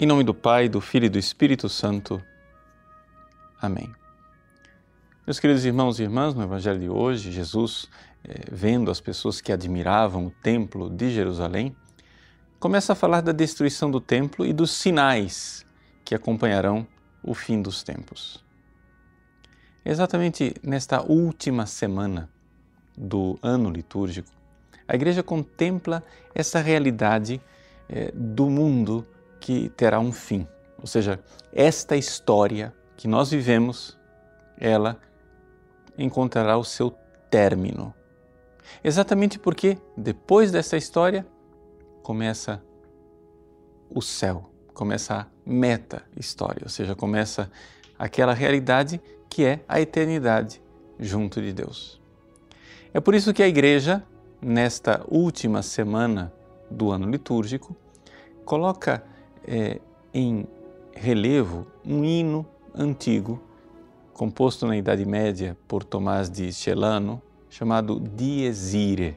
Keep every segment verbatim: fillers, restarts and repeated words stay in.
Em nome do Pai, do Filho e do Espírito Santo. Amém. Meus queridos irmãos e irmãs, no Evangelho de hoje, Jesus, eh, vendo as pessoas que admiravam o templo de Jerusalém, começa a falar da destruição do templo e dos sinais que acompanharão o fim dos tempos. Exatamente nesta última semana do ano litúrgico, a Igreja contempla essa realidade eh, do mundo que terá um fim. Ou seja, esta história que nós vivemos, ela encontrará o seu término. Exatamente porque depois dessa história começa o céu, começa a meta-história, ou seja, começa aquela realidade que é a eternidade junto de Deus. É por isso que a Igreja, nesta última semana do ano litúrgico, coloca é, em relevo um hino antigo, composto na Idade Média por Tomás de Celano, chamado Dies Irae.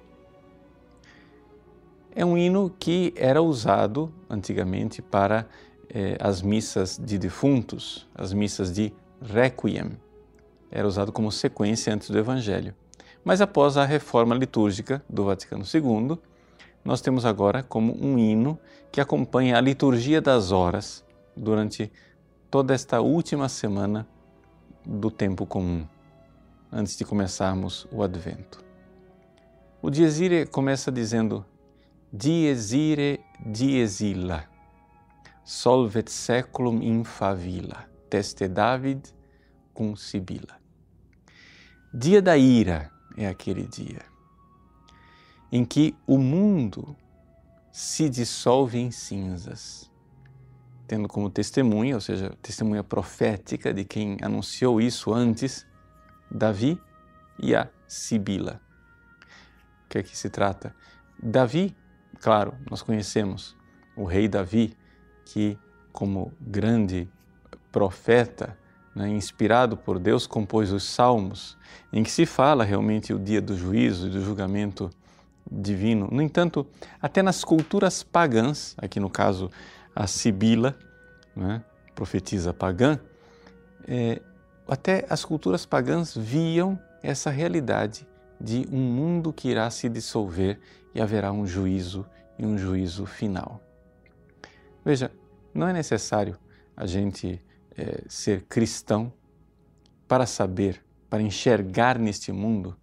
É um hino que era usado antigamente para eh, as missas de defuntos, as missas de Requiem. Era usado como sequência antes do Evangelho. Mas após a reforma litúrgica do Vaticano segundo, nós temos agora como um hino que acompanha a liturgia das horas durante toda esta última semana do tempo comum, antes de começarmos o Advento. O Dies Irae começa dizendo: Dies Irae, dies illa, solvet saeculum in favilla, teste David cum Sibila. Dia da ira é aquele dia em que o mundo se dissolve em cinzas, tendo como testemunha, ou seja, testemunha profética de quem anunciou isso antes, Davi e a Sibila. O que é que se trata? Davi, claro, nós conhecemos o rei Davi, que como grande profeta, né, inspirado por Deus, compôs os Salmos, em que se fala realmente o dia do juízo e do julgamento divino. No entanto, até nas culturas pagãs, aqui no caso a Sibila, né, profetisa pagã, é, até as culturas pagãs viam essa realidade de um mundo que irá se dissolver e haverá um juízo e um juízo final. Veja, não é necessário a gente é, ser cristão para saber, para enxergar neste mundo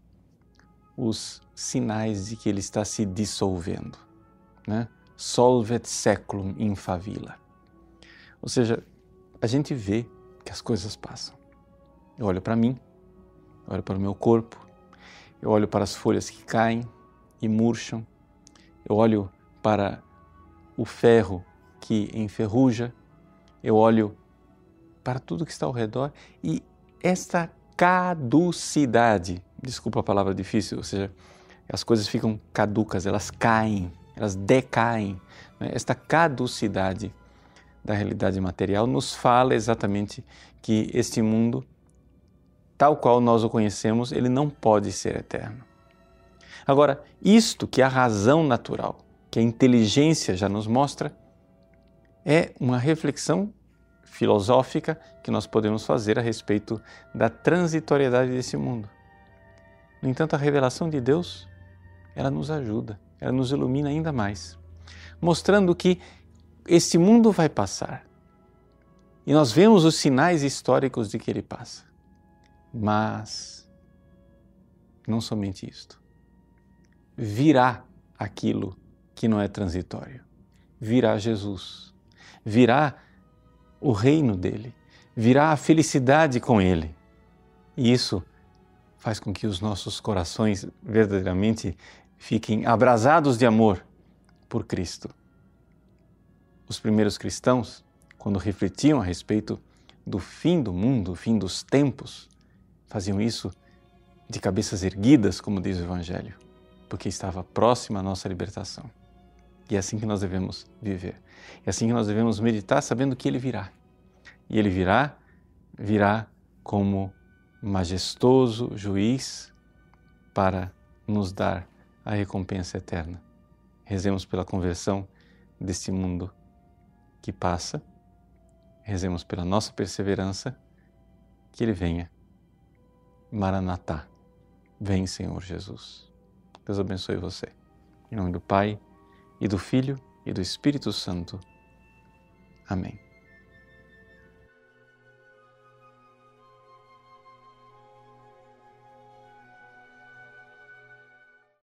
os sinais de que ele está se dissolvendo, né? Solvet saeculum in favilla. Ou seja, a gente vê que as coisas passam. Eu olho para mim, eu olho para o meu corpo, eu olho para as folhas que caem e murcham, eu olho para o ferro que enferruja, eu olho para tudo que está ao redor e esta caducidade, desculpa a palavra difícil, ou seja, as coisas ficam caducas, elas caem, elas decaem. Né? Esta caducidade da realidade material nos fala exatamente que este mundo, tal qual nós o conhecemos, ele não pode ser eterno. Agora, isto que a razão natural, que a inteligência já nos mostra, é uma reflexão filosófica que nós podemos fazer a respeito da transitoriedade desse mundo. No entanto, a revelação de Deus, ela nos ajuda, ela nos ilumina ainda mais, mostrando que este mundo vai passar. E nós vemos os sinais históricos de que ele passa. Mas não somente isto. Virá aquilo que não é transitório. Virá Jesus. Virá o reino dele. Virá a felicidade com ele. E isso faz com que os nossos corações verdadeiramente fiquem abrasados de amor por Cristo. Os primeiros cristãos, quando refletiam a respeito do fim do mundo, o fim dos tempos, faziam isso de cabeças erguidas, como diz o Evangelho, porque estava próxima a nossa libertação. E é assim que nós devemos viver. É assim que nós devemos meditar, sabendo que Ele virá. E Ele virá, virá como majestoso juiz para nos dar a recompensa eterna. Rezemos pela conversão deste mundo que passa rezemos pela nossa perseverança, que Ele venha. Maranatá, vem Senhor Jesus. Deus abençoe você. Em nome do Pai, e do Filho, e do Espírito Santo. Amém.